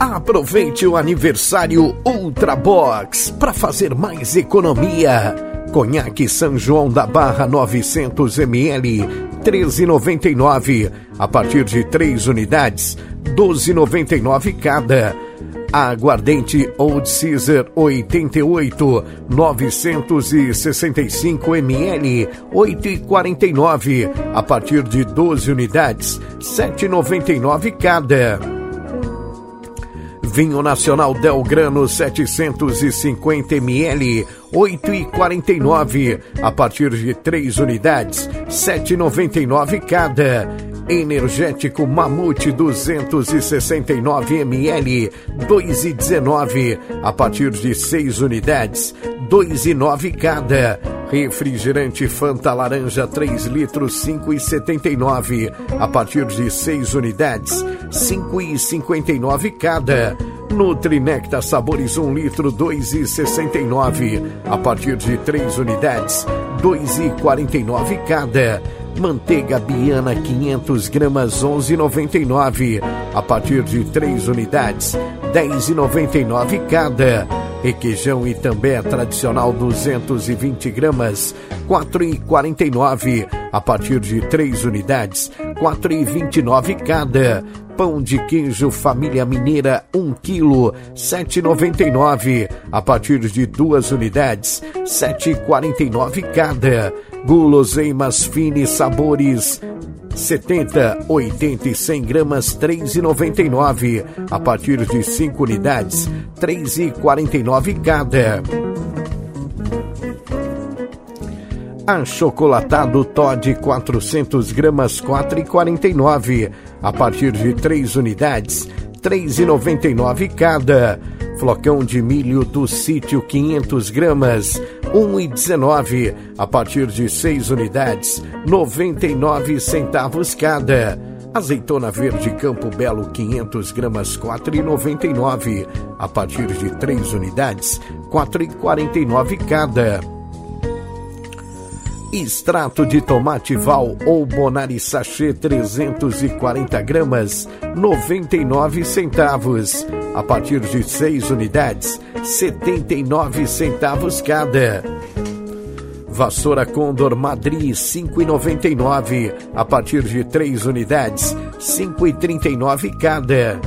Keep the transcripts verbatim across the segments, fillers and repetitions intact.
Aproveite o aniversário Ultrabox para fazer mais economia. Conhaque São João da Barra novecentos mililitros, treze reais e noventa e nove centavos. A partir de três unidades, doze reais e noventa e nove centavos cada. Aguardente Old Caesar oitenta e oito, novecentos e sessenta e cinco mililitros, oito reais e quarenta e nove centavos. A partir de doze unidades, sete reais e noventa e nove centavos cada. Vinho Nacional Del Grano setecentos e cinquenta mililitros, oito reais e quarenta e nove centavos. A partir de três unidades, sete reais e noventa e nove centavos cada. Energético Mamute duzentos e sessenta e nove mililitros, dois reais e dezenove centavos. A partir de seis unidades, dois reais e nove centavos cada. Refrigerante Fanta Laranja três litros, cinco reais e setenta e nove centavos. A partir de seis unidades, cinco reais e cinquenta e nove centavos cada. Nutrinecta Sabores um litro, dois reais e sessenta e nove centavos. A partir de três unidades, dois reais e quarenta e nove centavos cada. Manteiga Biana quinhentas gramas, onze reais e noventa e nove centavos. A partir de três unidades, dez reais e noventa e nove centavos cada. Requeijão Itambé tradicional duzentas e vinte gramas, quatro reais e quarenta e nove centavos. A partir de três unidades, quatro reais e vinte e nove centavos cada. Pão de queijo Família Mineira um quilo, sete reais e noventa e nove centavos. A partir de duas unidades, sete reais e quarenta e nove centavos cada. Guloseimas Fine Sabores setenta, oitenta e cem gramas, três reais e noventa e nove centavos. A partir de cinco unidades, três reais e quarenta e nove centavos cada. Achocolatado Toddy quatrocentas gramas, quatro reais e quarenta e nove centavos. A partir de três unidades, três reais e noventa e nove centavos cada. Flocão de milho do Sítio quinhentas gramas, um real e dezenove centavos. A partir de seis unidades, noventa e nove centavos cada. Azeitona verde Campo Belo quinhentas gramas, quatro reais e noventa e nove centavos. A partir de três unidades, quatro reais e quarenta e nove centavos cada. Extrato de tomate Val ou Bonari Sachê trezentas e quarenta gramas, noventa e nove centavos. A partir de seis unidades, setenta e nove centavos cada. Vassoura Condor Madri cinco reais e noventa e nove centavos. A partir de três unidades, cinco reais e trinta e nove centavos cada.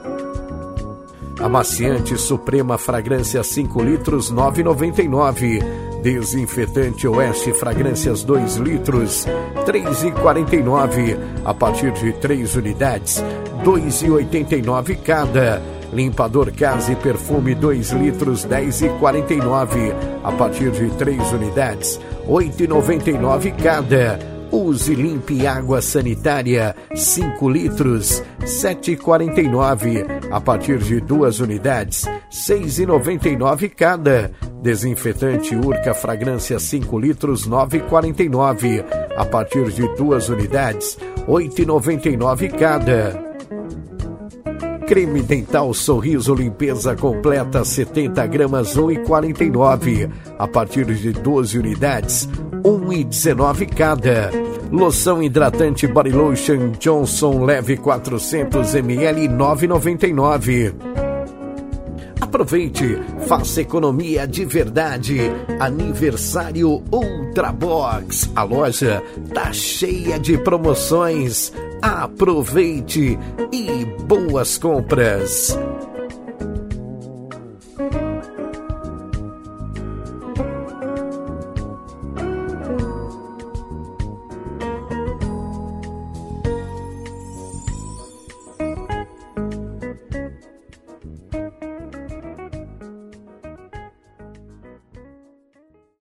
Amaciante Suprema Fragrância cinco litros, nove reais e noventa e nove centavos. Desinfetante Oeste Fragrâncias dois litros, três reais e quarenta e nove centavos. A partir de três unidades, dois reais e oitenta e nove centavos cada. Limpador Casa e Perfume dois litros, dez reais e quarenta e nove centavos. A partir de três unidades, oito reais e noventa e nove centavos cada. Use Limpe Água Sanitária cinco litros, sete reais e quarenta e nove centavos. A partir de duas unidades, seis reais e noventa e nove centavos cada. Desinfetante Urca Fragrância cinco litros, nove reais e quarenta e nove centavos. A partir de duas unidades, oito reais e noventa e nove centavos cada. Creme Dental Sorriso Limpeza Completa setenta gramas, um real e quarenta e nove centavos. A partir de doze unidades, um real e dezenove centavos cada. Loção hidratante Body Lotion Johnson Leve quatrocentos mililitros, nove reais e noventa e nove centavos. Aproveite, faça economia de verdade. Aniversário Ultrabox. A loja tá cheia de promoções. Aproveite e boas compras.